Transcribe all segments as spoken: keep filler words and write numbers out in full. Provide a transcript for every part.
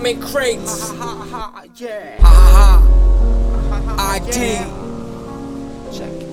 Norman Crates. Ha ha ha ha, yeah. Ha ha Ha, ha, ha. I D. yeah. Check it.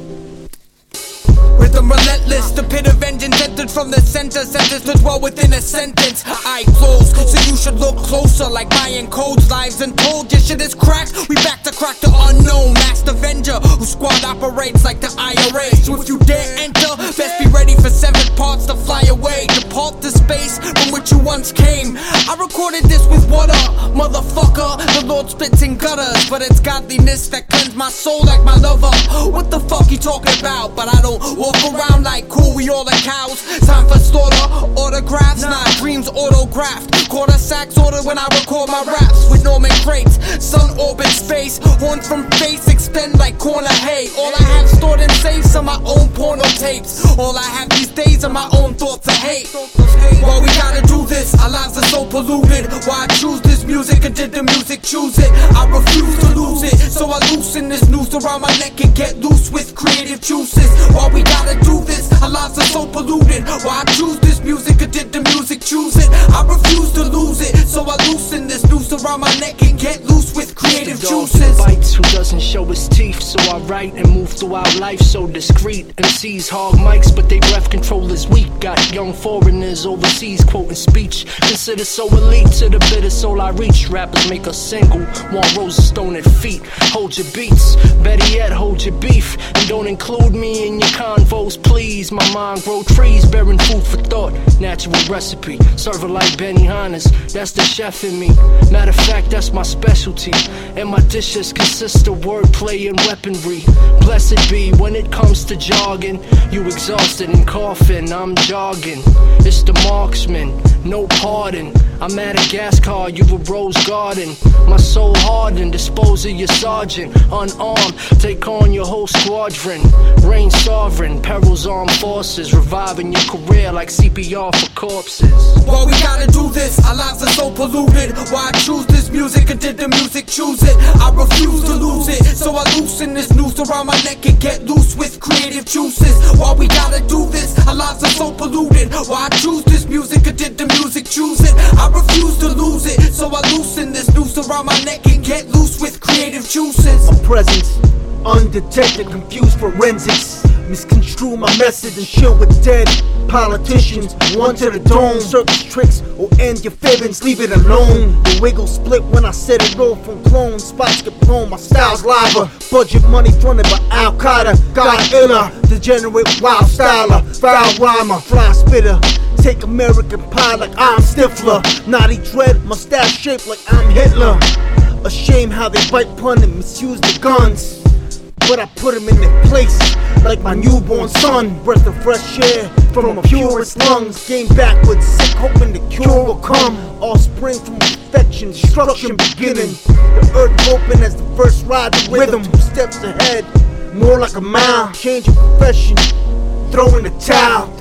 Rhythm relentless, the pit of vengeance entered from the center, sentence to dwell within a sentence. Eye closed, so you should look closer, like Mayan codes, lives untold. Your shit is cracked, we back to crack the unknown. Master Avenger, whose squad operates like the I R A. So if you dare enter, best be ready for seven parts to fly away. Depart to space from which you once came. I recorded this with water, motherfucker. The Lord spits in gutters, but it's godliness that cleanse my soul like my lover. What the fuck you talking about? But I don't walk around like cool, we all the cows. Time for slaughter, autographs, nah, dreams autographed. Quarter sacks order when I record my raps with Norman Crates. Sun orbit space, horns from face extend like corner hay. All I have stored in safes are my own porno tapes. All I have these days are my own thoughts of hate. Well, we gotta do this, our lives are so polluted. Why I choose this music, or did the music choose it? I refuse to lose it, so I loosen this noose around my neck and get loose with creative juices. While we gotta do this, our lives are so polluted. Why I choose this music, or did the music choose it? I refuse to lose it, so I loosen this noose around my neck and get loose with creative juices. Bites who doesn't show his teeth, so I write and move throughout life so discreet. M Cs hog mics, but they breath control is weak. Got young foreigners overseas quoting speech. Considered so elite to the bitter soul I reach. Rappers make a single, want roses stone at feet. Hold your beats, better yet hold your beef. And don't include me in your convos, please. My mind grow trees, bearing food for thought. Natural recipe, serve it like Benihana's. That's the chef in me. Matter of fact, that's my specialty. And my dishes consist of wordplay and weaponry. Blessed be when it comes to jargon. You exhausted and coughing, I'm jogging. It's the marksman, no pardon. I'm Madagascar, you a rose garden. My soul hardened, dispose of your sergeant. Unarmed, take on your whole squadron. Reign sovereign, perils armed forces. Reviving your career like C P R for corpses. Well, we gotta do this, our lives are so polluted. Why I choose this music, or did the music choose it? I refuse to lose it, so I loosen this noose around my neck and get loose with creative juices. While we gotta do this, our lives are so polluted. Why I choose this music, or did the music choose it? I refuse to lose it, so I loosen this noose around my neck and get loose with creative juices. My presence, undetected, confused forensics. Misconstrue my message and chill with dead politicians. One to the dome, circus tricks or end your fibbings, leave it alone. The wiggle split when I set it roll from clones. Spots get blown, my style's lava. Budget money fronted by Al Qaeda. God iller, degenerate wild styler, foul rhymer, fly spitter. Take American pie like I'm Stifler. Naughty dread, mustache shaped like I'm Hitler. A shame how they bite pun and misuse the guns. But I put them in their place, like my newborn son. Breath of fresh air from my purest lungs. Game backwards, sick, hoping the cure will come. Offspring from perfection, destruction beginning. The earth open as the first ride the rhythm. Two steps ahead, more like a mile. Change of profession, throw in the towel.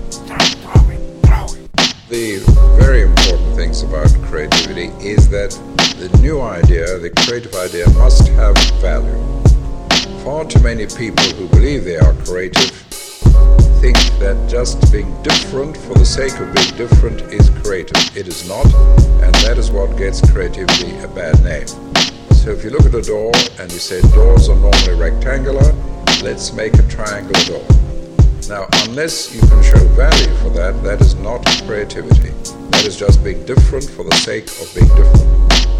The very important things about creativity is that the new idea, the creative idea, must have value. Far too many people who believe they are creative think that just being different for the sake of being different is creative. It is not, and that is what gets creativity a bad name. So if you look at a door and you say doors are normally rectangular, let's make a triangular door. Now, unless you can show value for that, that is not creativity. That is just being different for the sake of being different.